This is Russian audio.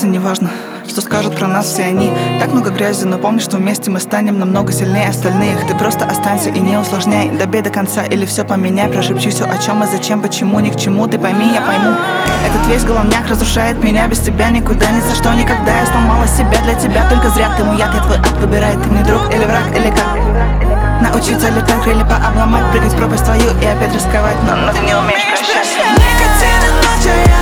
неважно, что скажут про нас все они. Так много грязи, но помни, что вместе мы станем намного сильнее остальных. Ты просто останься и не усложняй, добей до конца или все поменяй. Прошепчи все, о чем и зачем, почему, ни к чему. Ты пойми, я пойму. Этот весь головняк разрушает меня. Без тебя никуда, ни за что, никогда. Я сломала себя для тебя, только зря. Ты мой яд, я твой ад. Выбирай, ты мне друг или враг, или как. Научиться летать, крылья пообломать, прыгать в пропасть твою и опять рисковать. Но ты не умеешь прощать. Никотин и ночью я